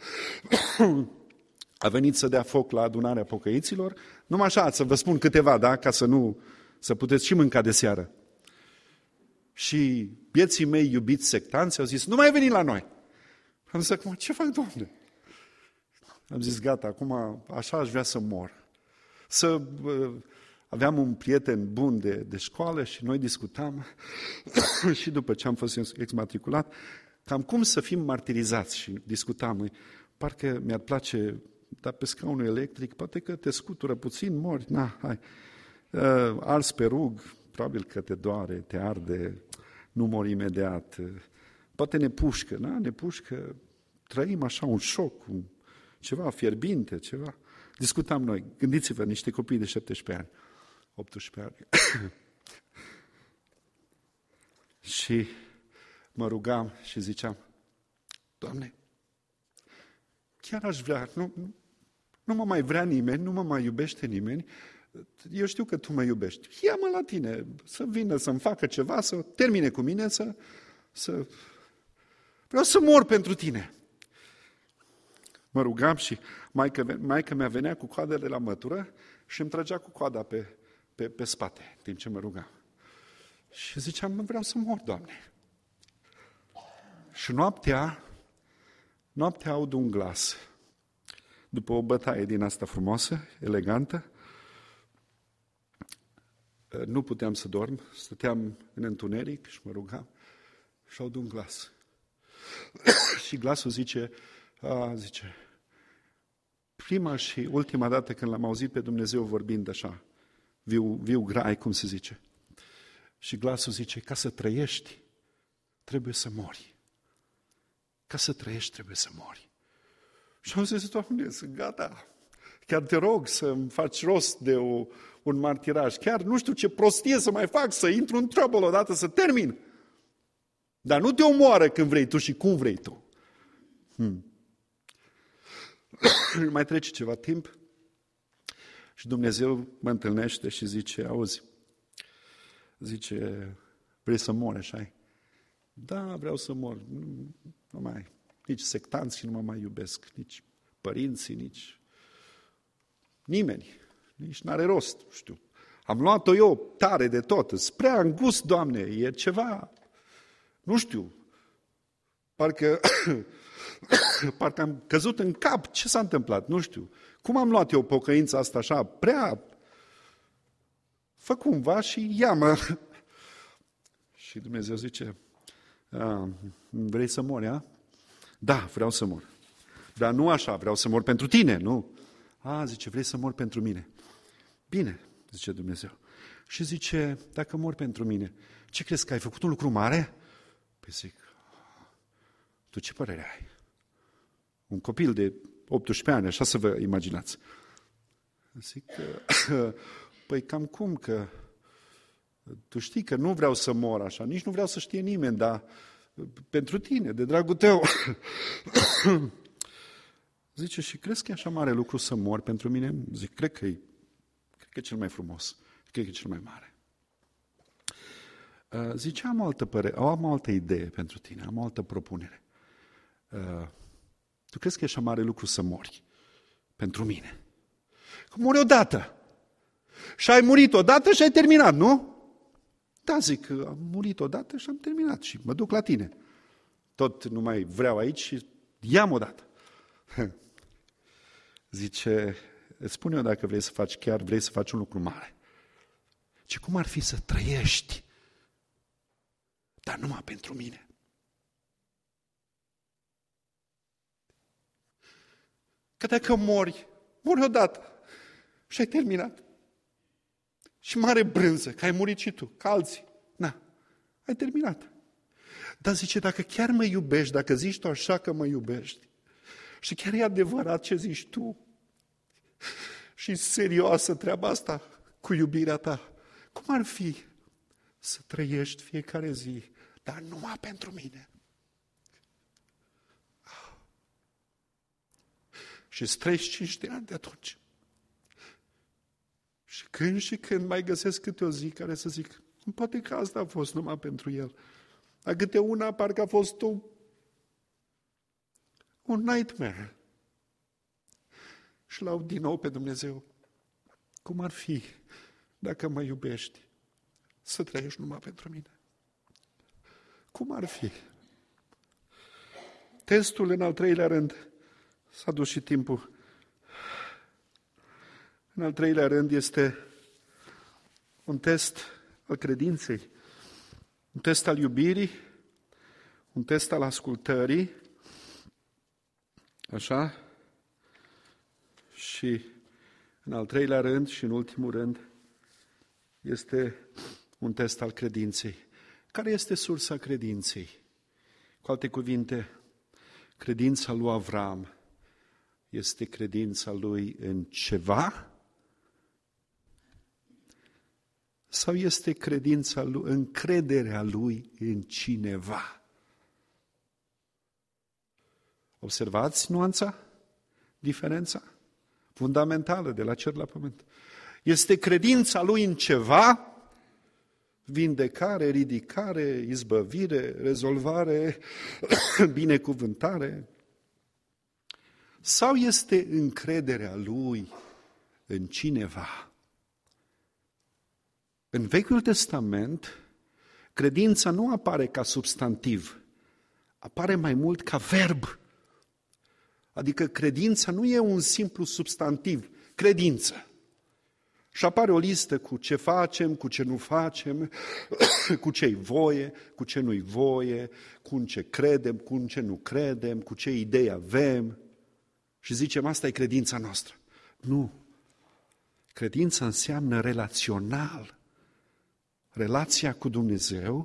a venit să dea foc la adunarea pocăiților. Numai așa, să vă spun câteva, da, ca să nu, să puteți și mânca de seară. Și vieții mei iubiți sectanți au zis, nu mai veni la noi. Am zis, acum, ce fac, Doamne? Am zis, gata, acum așa aș vrea să mor. Să... Aveam un prieten bun de, de școală și noi discutam și după ce am fost exmatriculat, cam cum să fim martirizați și discutam. Parcă mi-ar place, dar pe scaunul electric, poate că te scutură puțin, mori, na, hai. Uh, ars pe rug, probabil că te doare, te arde, nu mori imediat. Poate ne pușcă, na, ne pușcă, trăim așa un șoc, un, ceva fierbinte, ceva. Discutam noi, gândiți-vă, niște copii de șaptesprezece ani. optsprezece ani. Și mă rugam și ziceam, Doamne, chiar aș vrea, nu, nu, nu mă mai vrea nimeni, nu mă mai iubește nimeni, eu știu că Tu mă iubești. Ia-mă la Tine, să vină, să-mi facă ceva, să termine cu mine, să, să... Vreau să mor pentru Tine. Mă rugam și maică, maică mea venea cu coadele la mătură și îmi trăgea cu coada pe, pe, pe spate, în timp ce mă rugam. Și ziceam, vreau să mor, Doamne. Și noaptea, noaptea aud un glas. După o bătaie din asta frumoasă, elegantă, nu puteam să dorm, stăteam în întuneric și mă rugam și aud un glas. Și glasul zice, a, zice, prima și ultima dată când l-am auzit pe Dumnezeu vorbind așa, viu, viu grai, cum se zice. Și glasul zice, ca să trăiești, trebuie să mori. Ca să trăiești, trebuie să mori. Și am zis, Doamne, sunt gata. Chiar te rog să-mi faci rost de o, un martiraj. Chiar nu știu ce prostie să mai fac, să intru în trouble odată, să termin. Dar nu te omoară când vrei tu și cum vrei tu. Hmm. Mai trece ceva timp și Dumnezeu mă întâlnește și zice, auzi, zice, vrei să mori, așa-i? Da, vreau să mor. Nu, nu mai, nici sectanții nu mă mai iubesc, nici părinții, nici nimeni. Nici n-are rost, nu știu. Am luat-o eu tare de tot, îți prea îngust, Doamne, e ceva, nu știu, parcă, parcă am căzut în cap, ce s-a întâmplat, nu știu. Cum am luat eu pocăința asta așa, prea, fă cumva și ia-mă. Și Dumnezeu zice, vrei să mori, a? Da, vreau să mor. Dar nu așa, vreau să mor pentru tine, nu? A, zice, vrei să mor pentru mine. Bine, zice Dumnezeu. Și zice, dacă mor pentru mine, ce crezi, că ai făcut un lucru mare? Păi zic, tu ce părere ai? Un copil de optsprezece ani, așa să vă imaginați. Zic, păi cam cum, că tu știi că nu vreau să mor așa, nici nu vreau să știe nimeni, dar pentru tine, de dragul tău. Zice, și crezi că e așa mare lucru să mor pentru mine? Zic, cred că e, cred că e cel mai frumos, cred că e cel mai mare. Zice, am o altă părere, am o altă idee pentru tine, am o altă propunere. Tu crezi că e așa mare lucru să mori pentru mine? Că mori odată. Și ai murit odată și ai terminat, nu? Da, zic, am murit odată și am terminat și mă duc la tine. Tot nu mai vreau aici și ia-mi odată. Zice, îți spun eu dacă vrei să faci, chiar vrei să faci un lucru mare. Ce cum ar fi să trăiești, dar numai pentru mine? Că dacă mori, mori odată și ai terminat. Și mare brânză, că ai murit și tu, ca alții. Na, ai terminat. Dar zice, dacă chiar mă iubești, dacă zici tu așa că mă iubești, și chiar e adevărat ce zici tu, și serioasă treaba asta cu iubirea ta, cum ar fi să trăiești fiecare zi, dar numai pentru mine? Și îți trăiești cinci de ani de atunci. Și când și când mai găsesc câte o zi care să zic, poate că asta a fost numai pentru el. Dar câte una parcă a fost o, un nightmare. Și l-aud din nou pe Dumnezeu. Cum ar fi, dacă mă iubești, să trăiești numai pentru mine? Cum ar fi? Testul, în al treilea rând, s-a dus și timpul. În al treilea rând este un test al credinței, un test al iubirii, un test al ascultării, așa? Și în al treilea rând și în ultimul rând este un test al credinței. Care este sursa credinței? Cu alte cuvinte, credința lui Avram este credința lui în ceva Sau este credința lui, încrederea lui în cineva? Observați nuanța? Diferența? Fundamentală de la cer la pământ. Este credința lui în ceva, vindecare, ridicare, izbăvire, rezolvare, binecuvântare? Sau este încrederea lui în cineva? În Vechiul Testament, credința nu apare ca substantiv, apare mai mult ca verb. Adică credința nu e un simplu substantiv, credință. Și apare o listă cu ce facem, cu ce nu facem, cu ce-i voie, cu ce nu-i voie, cu în ce credem, cu în ce nu credem, cu ce idei avem. Și zicem, asta e credința noastră. Nu. Credința înseamnă relațional. Relația cu Dumnezeu,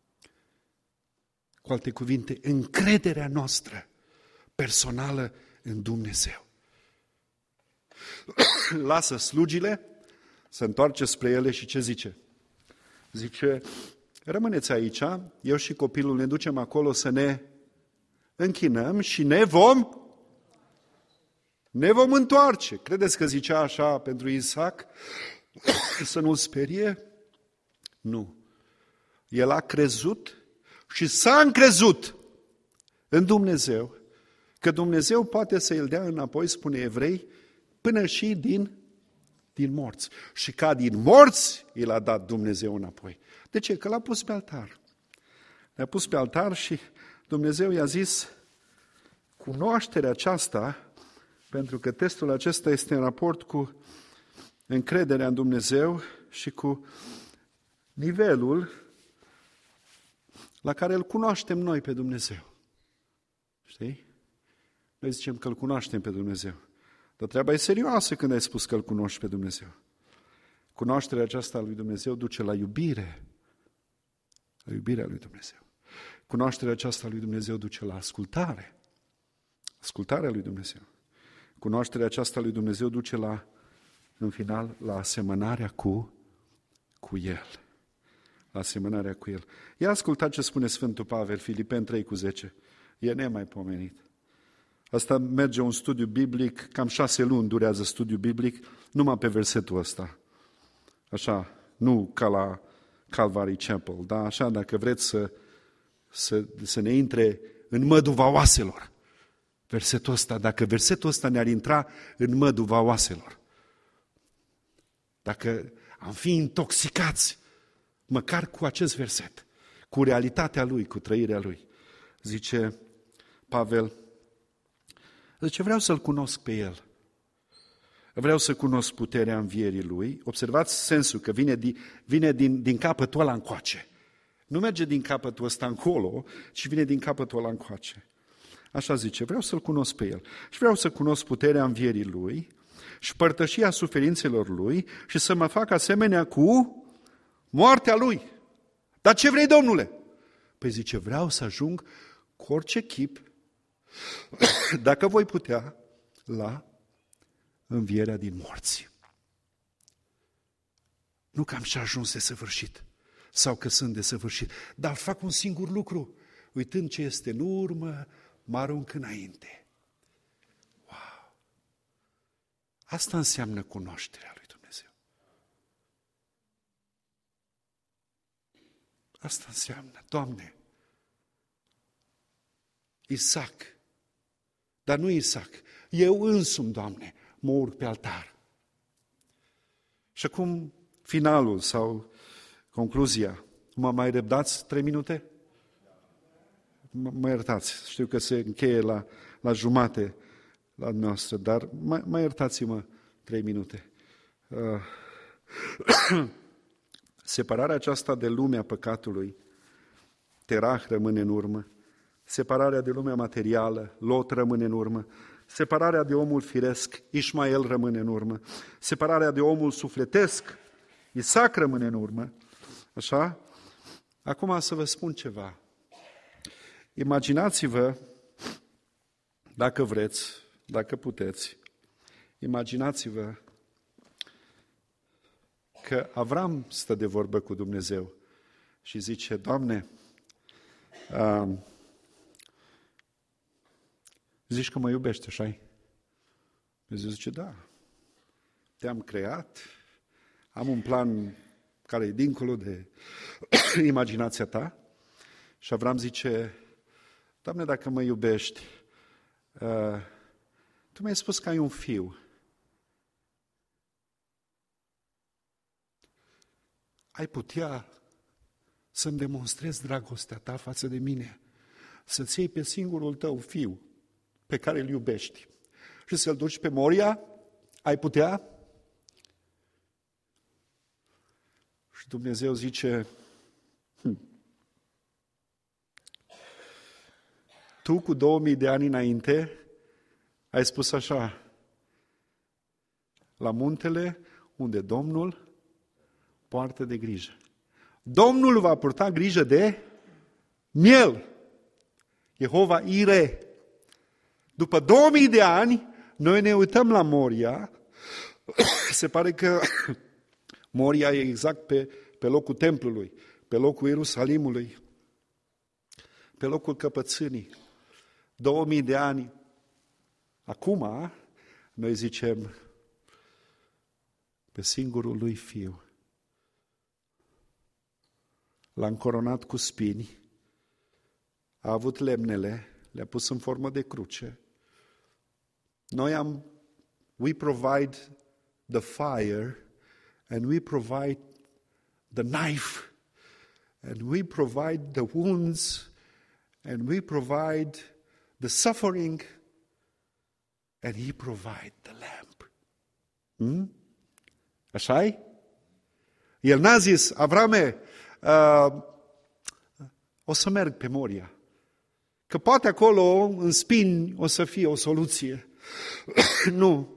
cu alte cuvinte, încrederea noastră personală în Dumnezeu. Lasă slugile, se întoarce spre ele și ce zice? Zice, rămâneți aici, eu și copilul ne ducem acolo să ne închinăm și ne vom ne vom întoarce. Credeți că zicea așa pentru Isaac? Să nu-l sperie? Nu. El a crezut și s-a încrezut în Dumnezeu, că Dumnezeu poate să îl dea înapoi, spune Evrei, până și din, din morți. Și ca din morți îl a dat Dumnezeu înapoi. De ce? Că l-a pus pe altar. L-a pus pe altar și Dumnezeu i-a zis, cunoașterea aceasta, pentru că testul acesta este în raport cu încrederea în Dumnezeu și cu nivelul la care îl cunoaștem noi pe Dumnezeu. Știi? Noi zicem că îl cunoaștem pe Dumnezeu. Dar treaba e serioasă când ai spus că îl cunoști pe Dumnezeu. Cunoașterea aceasta a lui Dumnezeu duce la iubire. La iubirea lui Dumnezeu. Cunoașterea aceasta a lui Dumnezeu duce la ascultare. Ascultarea lui Dumnezeu. Cunoașterea aceasta a lui Dumnezeu duce la, în final, la asemănarea cu, cu El. La asemănarea cu El. Ia ascultați ce spune Sfântul Pavel, Filipeni trei cu zece. E nemaipomenit. Asta merge un studiu biblic, cam șase luni durează studiu biblic, numai pe versetul ăsta. Așa, nu ca la Calvary Chapel, dar așa, dacă vreți să, să, să ne intre în măduva oaselor. Versetul ăsta, dacă versetul ăsta ne-ar intra în măduva oaselor, dacă am fi intoxicați, măcar cu acest verset, cu realitatea lui, cu trăirea lui, zice Pavel, zice, vreau să-L cunosc pe El. Vreau să cunosc puterea învierii Lui. Observați sensul, că vine, din, vine din, din capătul ăla încoace. Nu merge din capătul ăsta încolo, ci vine din capătul ăla încoace. Așa zice, vreau să-L cunosc pe El. Și vreau să cunosc puterea învierii Lui și părtășia suferințelor Lui și să mă fac asemenea cu moartea Lui. Dar ce vrei, Domnule? Păi zice, vreau să ajung cu orice chip, dacă voi putea, la învierea din morți. Nu că am și ajuns de săvârșit sau că sunt de săvârșit, dar fac un singur lucru. Uitând ce este în urmă, mă arunc înainte. Wow! Asta înseamnă cunoașterea lui Dumnezeu. Asta înseamnă, Doamne, Isaac, dar nu Isaac, eu însumi, Doamne, mă urc pe altar. Și acum finalul sau concluzia. Mă mai răbdați trei minute? M- mă iertați, știu că se încheie la, la jumate la noastră, dar mai, mai iertați-mă trei minute. Uh, separarea aceasta de lumea păcatului, Terah rămâne în urmă, separarea de lumea materială, Lot rămâne în urmă, separarea de omul firesc, Ismael rămâne în urmă, separarea de omul sufletesc, Isaac rămâne în urmă, așa? Acum să vă spun ceva. Imaginați-vă, dacă vreți, dacă puteți, imaginați-vă că Avram stă de vorbă cu Dumnezeu și zice, Doamne, uh, zici că mă iubești, așa-i? Dumnezeu zice, da, te-am creat, am un plan care e dincolo de imaginația ta. Și Avram zice, Doamne, dacă mă iubești, uh, Tu mi-ai spus că ai un fiu. Ai putea să-mi demonstrezi dragostea ta față de mine, să-ți iei pe singurul tău fiu pe care îl iubești și să-l duci pe Moria? Ai putea? Și Dumnezeu zice, hm, tu cu două mii de ani înainte ai spus așa, la muntele unde Domnul poartă de grijă. Domnul va purta grijă de miel. Jehova Ire. După două mii de ani, noi ne uităm la Moria. Se pare că Moria e exact pe, pe locul templului, pe locul Ierusalimului, pe locul căpățânii. Două mii de ani. Acum, noi zicem, pe singurul lui fiu. L-a încoronat cu spini, a avut lemnele, le-a pus în formă de cruce. Noi am, we provide the fire and we provide the knife and we provide the wounds and we provide the suffering and he provide the lamp. Hmm? Așa-i? El n-a zis, Avrame, uh, o să merg pe Moria, că poate acolo în spini o să fie o soluție. Nu.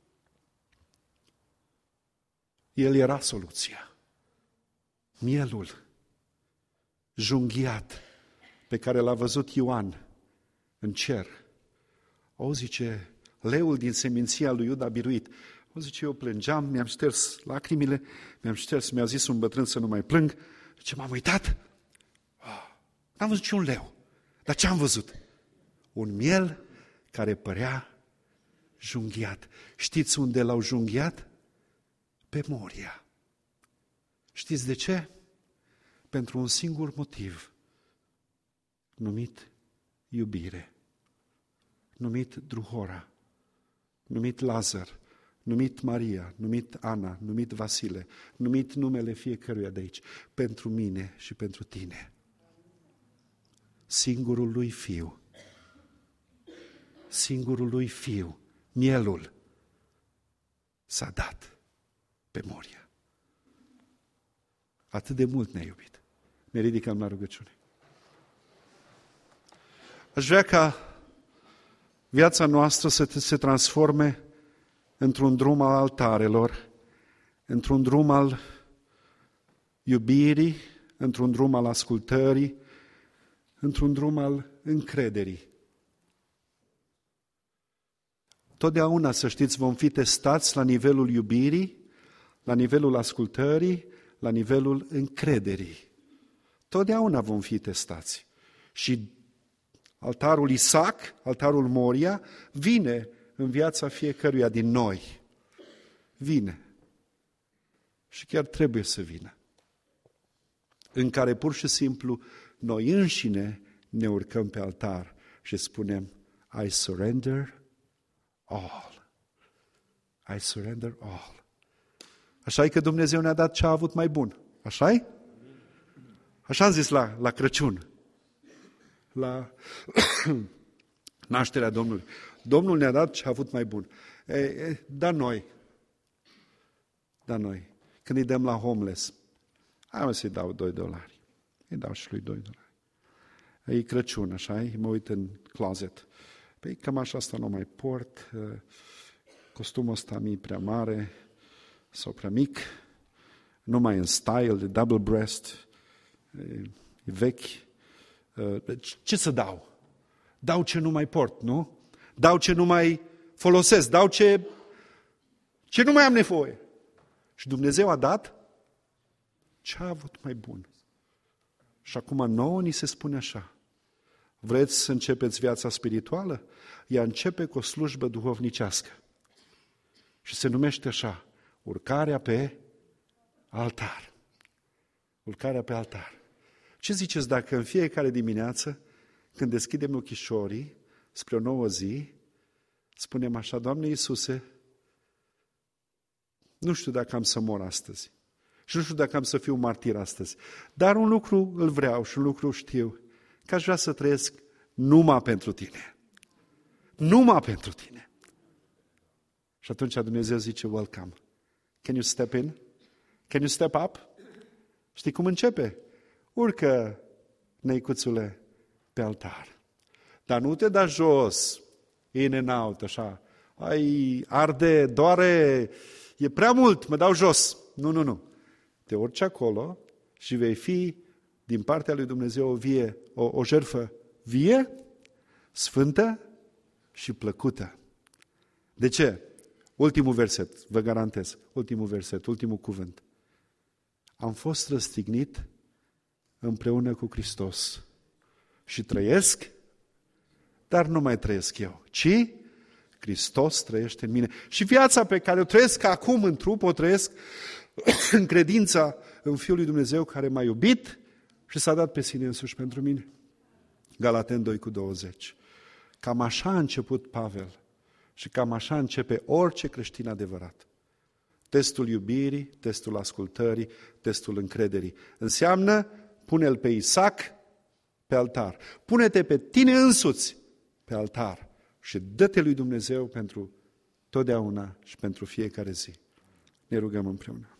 El era soluția. Mielul junghiat pe care l-a văzut Ioan în cer. O, zice, leul din seminția lui Iuda biruit. O, zice, eu plângeam, mi-am șters lacrimile, mi-am șters, mi-a zis un bătrân să nu mai plâng. Zice, m-am uitat. Oh, n-am văzut ce un leu. Dar ce am văzut? Un miel care părea junghiat. Știți unde l-au junghiat? Pe Moria. Știți de ce? Pentru un singur motiv, numit iubire, numit Druhora, numit Lazar, numit Maria, numit Ana, numit Vasile, numit numele fiecăruia de aici, pentru mine și pentru tine. Singurul lui fiu, singurul lui fiu, mielul, s-a dat pe Moria. Atât de mult ne-a iubit. Ne ridicăm la rugăciune. Aș vrea ca viața noastră să se transforme într-un drum al altarelor, într-un drum al iubirii, într-un drum al ascultării, într-un drum al încrederii. Totdeauna, să știți, vom fi testați la nivelul iubirii, la nivelul ascultării, la nivelul încrederii. Totdeauna vom fi testați. Și altarul Isaac, altarul Moria, vine în viața fiecăruia din noi. Vine. Și chiar trebuie să vină. În care pur și simplu noi înșine ne urcăm pe altar și spunem, I surrender all. I surrender all. Așa e că Dumnezeu ne-a dat ce a avut mai bun. Așa-i? Așa am zis la, la Crăciun. La nașterea Domnului. Domnul ne-a dat ce a avut mai bun. E, e, da noi. Da noi. Când îi dăm la homeless, hai mă să-i dau doi dolari. Îi dau și lui doi dolari. E Crăciun, așa-i? Mă uit în closet. Păi cămașa asta nu mai port, costumul ăsta mi-e prea mare sau prea mic, nu mai în style, de double breast, e, e vechi. Ce să dau? Dau ce nu mai port, nu? Dau ce nu mai folosesc, dau ce, ce nu mai am nevoie. Și Dumnezeu a dat Ce a avut mai bun? Și acum nouă ni se spune așa. Vreți să începeți viața spirituală? Ea începe cu o slujbă duhovnicească. Și se numește așa, urcarea pe altar. Urcarea pe altar. Ce ziceți dacă în fiecare dimineață, când deschidem ochișorii spre o nouă zi, spunem așa, Doamne Iisuse, nu știu dacă am să mor astăzi și nu știu dacă am să fiu martir astăzi, dar un lucru îl vreau și un lucru știu, că aș vrea să trăiesc numai pentru Tine. Numai pentru Tine. Și atunci Dumnezeu zice, welcome. Can you step in? Can you step up? Știi cum începe? Urcă, neicuțule, pe altar. Dar nu te da jos, in and out, așa. Ai, arde, doare, e prea mult, mă dau jos. Nu, nu, nu. Te urci acolo și vei fi din partea lui Dumnezeu o vie, o, o jertfă vie, sfântă și plăcută. De ce? Ultimul verset, vă garantez, ultimul verset, ultimul cuvânt. Am fost răstignit împreună cu Hristos și trăiesc, dar nu mai trăiesc eu, ci Hristos trăiește în mine. Și viața pe care o trăiesc acum în trup, o trăiesc în credința în Fiul lui Dumnezeu care m-a iubit și s-a dat pe sine însuși pentru mine. Galateni doi cu douăzeci. Cam așa a început Pavel și cam așa începe orice creștin adevărat. Testul iubirii, testul ascultării, testul încrederii. Înseamnă, pune-l pe Isaac pe altar. Pune-te pe tine însuți pe altar și dă-te lui Dumnezeu pentru totdeauna și pentru fiecare zi. Ne rugăm împreună.